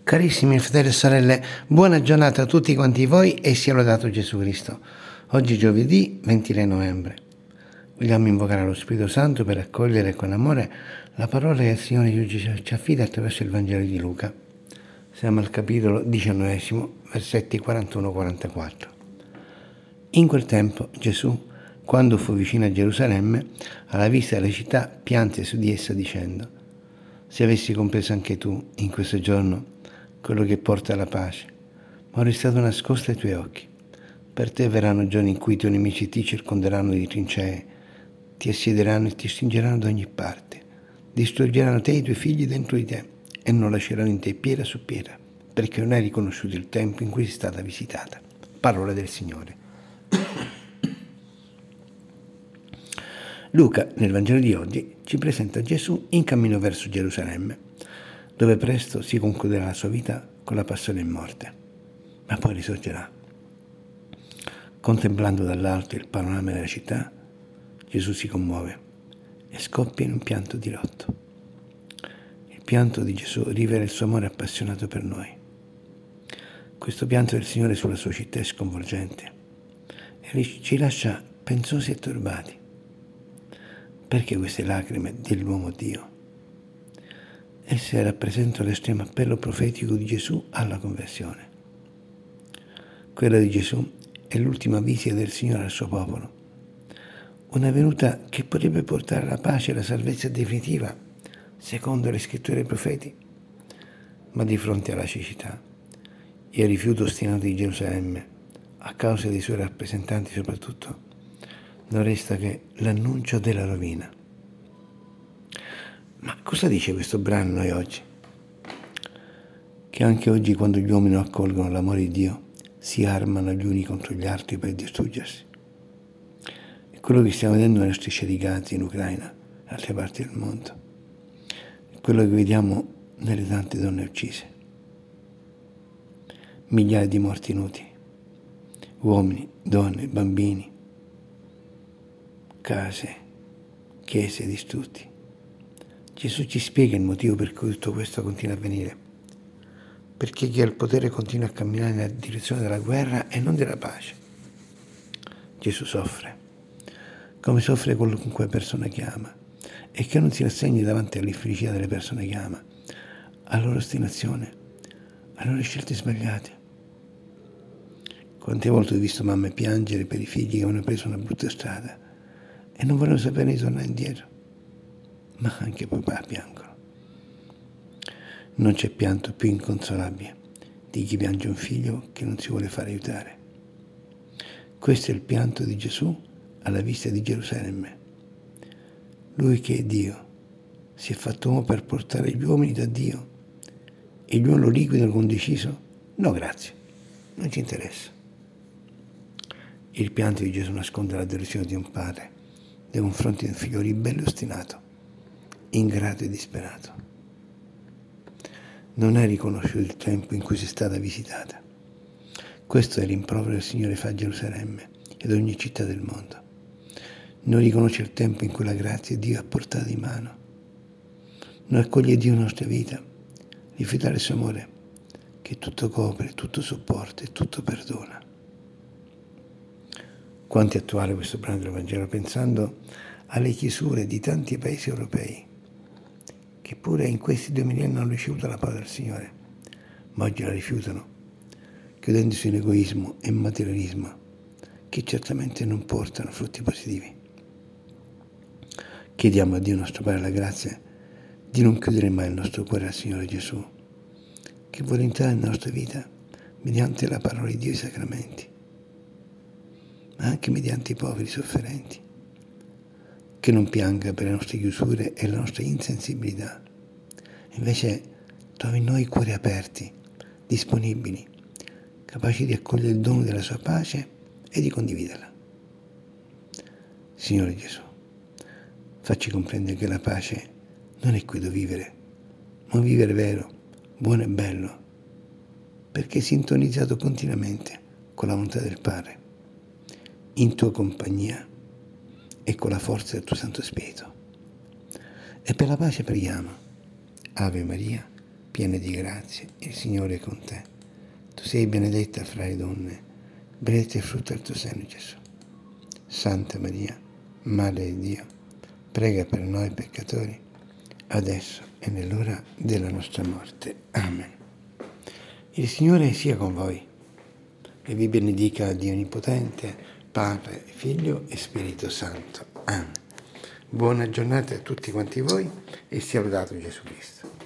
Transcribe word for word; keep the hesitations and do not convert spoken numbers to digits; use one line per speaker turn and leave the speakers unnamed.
Carissimi fratelli e sorelle, buona giornata a tutti quanti voi e sia lodato Gesù Cristo. Oggi giovedì ventitré novembre. Vogliamo invocare lo Spirito Santo per accogliere con amore la parola che il Signore ci affida attraverso il Vangelo di Luca. Siamo al capitolo diciannovesimo, versetti quarantuno quarantaquattro. In quel tempo Gesù, quando fu vicino a Gerusalemme, alla vista della città, pianse su di essa dicendo: se avessi compreso anche tu, in questo giorno, quello che porta alla pace, ma ora è stato nascosto ai tuoi occhi. Per te verranno giorni in cui i tuoi nemici ti circonderanno di trincee, ti assiederanno e ti stringeranno da ogni parte, distruggeranno te e i tuoi figli dentro di te e non lasceranno in te pietra su pietra, perché non hai riconosciuto il tempo in cui sei stata visitata. Parola del Signore. Luca, nel Vangelo di oggi, ci presenta Gesù in cammino verso Gerusalemme, dove presto si concluderà la sua vita con la passione e morte, ma poi risorgerà. Contemplando dall'alto il panorama della città, Gesù si commuove e scoppia in un pianto di lutto. Il pianto di Gesù rivela il suo amore appassionato per noi. Questo pianto del Signore sulla sua città è sconvolgente e ci lascia pensosi e turbati. Perché queste lacrime dell'uomo Dio? Esse rappresentano l'estremo appello profetico di Gesù alla conversione. Quella di Gesù è l'ultima visita del Signore al suo popolo, una venuta che potrebbe portare la pace e la salvezza definitiva, secondo le scritture dei profeti, ma di fronte alla cecità e al rifiuto ostinato di Gerusalemme, a causa dei suoi rappresentanti soprattutto, non resta che l'annuncio della rovina. Ma cosa dice questo brano noi oggi? Che anche oggi, quando gli uomini non accolgono l'amore di Dio, si armano gli uni contro gli altri per distruggersi. È quello che stiamo vedendo nelle strisce di Gaza, in Ucraina, in altre parti del mondo. È quello che vediamo nelle tante donne uccise. Migliaia di morti inutili. Uomini, donne, bambini, case, chiese distrutti. Gesù ci spiega il motivo per cui tutto questo continua a avvenire. Perché chi ha il potere continua a camminare nella direzione della guerra e non della pace. Gesù soffre, come soffre qualunque persona che ama, e che non si rassegni davanti all'infelicità delle persone che ama, alla loro ostinazione, alle loro scelte sbagliate. Quante volte ho visto mamme piangere per i figli che hanno preso una brutta strada e non vogliono sapere di tornare indietro. Ma anche papà piangono. Non c'è pianto più inconsolabile di chi piange un figlio che non si vuole fare aiutare. Questo è il pianto di Gesù alla vista di Gerusalemme. Lui che è Dio si è fatto uomo per portare gli uomini da Dio e gli uomini lo liquidano con deciso: no grazie, non ci interessa. Il pianto di Gesù nasconde la delusione di un padre nei confronti di un figlio ribelle e ostinato, ingrato e disperato. Non hai riconosciuto il tempo in cui sei stata visitata. Questo è l'improvero che il Signore fa a Gerusalemme ed ogni città del mondo. Non riconosce il tempo in cui la grazia di Dio ha portato di mano. Non accoglie Dio nella nostra vita, rifiutare il suo amore, che tutto copre, tutto sopporta e tutto perdona. Quanto è attuale questo brano del Vangelo, pensando alle chiusure di tanti paesi europei, che pure in questi due millenni hanno ricevuto la parola del Signore, ma oggi la rifiutano, chiudendosi in egoismo e materialismo, che certamente non portano frutti positivi. Chiediamo a Dio nostro Padre la grazia di non chiudere mai il nostro cuore al Signore Gesù, che vuole entrare nella nostra vita mediante la parola di Dio e i sacramenti, ma anche mediante i poveri sofferenti, che non pianga per le nostre chiusure e la nostra insensibilità, invece trovi in noi cuori aperti, disponibili, capaci di accogliere il dono della sua pace e di condividerla. Signore Gesù, facci comprendere che la pace non è qui da vivere, ma un vivere vero, buono e bello, perché è sintonizzato continuamente con la volontà del Padre, in tua compagnia e con la forza del tuo Santo Spirito. E per la pace preghiamo. Ave Maria, piena di grazia, il Signore è con te. Tu sei benedetta fra le donne, benedetto il frutto del tuo seno, Gesù. Santa Maria, Madre di Dio, prega per noi peccatori, adesso e nell'ora della nostra morte. Amen. Il Signore sia con voi e vi benedica Dio Onnipotente, Padre, Figlio e Spirito Santo. Amen. Buona giornata a tutti quanti voi e sia lodato Gesù Cristo.